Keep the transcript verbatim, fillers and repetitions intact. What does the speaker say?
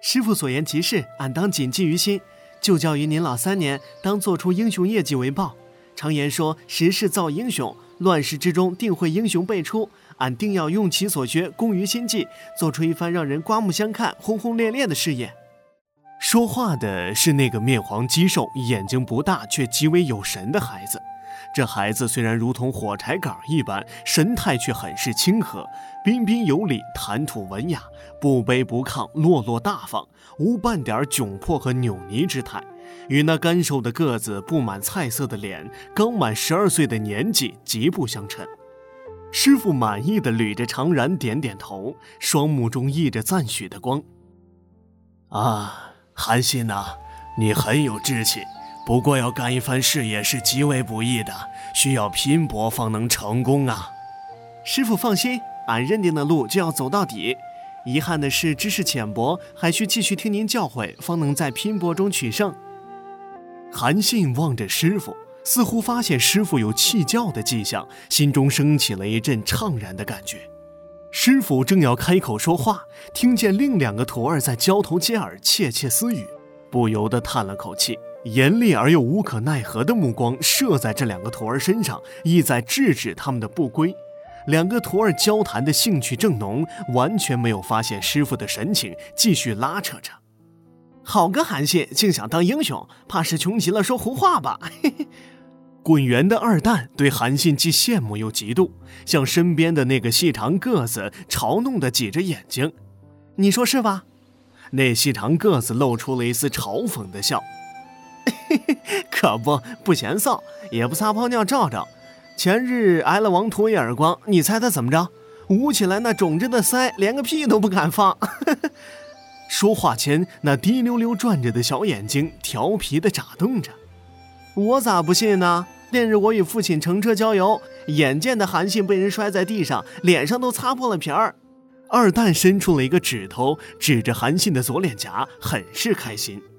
师父所言极是，俺当谨记于心。就教于您老三年，当做出英雄业绩为报。常言说，时势造英雄，乱世之中定会英雄辈出。俺定要用其所学，攻于心计，做出一番让人刮目相看、轰轰烈烈的事业。说话的是那个面黄肌瘦、眼睛不大却极为有神的孩子。这孩子虽然如同火柴杆一般，神态却很是亲和，彬彬有礼，谈吐文雅，不卑不亢，落落大方，无半点窘迫和扭捏之态，与那干瘦的个子、布满菜色的脸、刚满十二岁的年纪极不相称。师父满意地捋着长髯，点点头，双目中溢着赞许的光。啊，韩信呐、啊，你很有志气，不过要干一番事业是极为不易的，需要拼搏方能成功啊。师父放心，俺认定的路就要走到底。遗憾的是知识浅薄，还需继续听您教诲，方能在拼搏中取胜。韩信望着师父，似乎发现师父有弃教的迹象，心中升起了一阵怅然的感觉。师父正要开口说话，听见另两个徒儿在交头接耳窃窃私语，不由得叹了口气，严厉而又无可奈何的目光射在这两个徒儿身上，意在制止他们的不归。两个徒儿交谈的兴趣正浓，完全没有发现师父的神情，继续拉扯着。好个韩信，竟想当英雄，怕是穷极了说胡话吧。嘿嘿。滚圆的二蛋对韩信既羡慕又嫉妒，向身边的那个细长个子嘲弄地挤着眼睛。你说是吧？那细长个子露出了一丝嘲讽的笑。嘿嘿，可不，不嫌臊，也不撒泡尿照照。前日挨了王图一耳光，你猜他怎么着？捂起来那肿着的腮，连个屁都不敢放。说话间，那滴溜溜转着的小眼睛调皮地眨动着。我咋不信呢？连日我与父亲乘车郊游，眼见的韩信被人摔在地上，脸上都擦破了皮儿。二蛋伸出了一个指头，指着韩信的左脸颊，很是开心。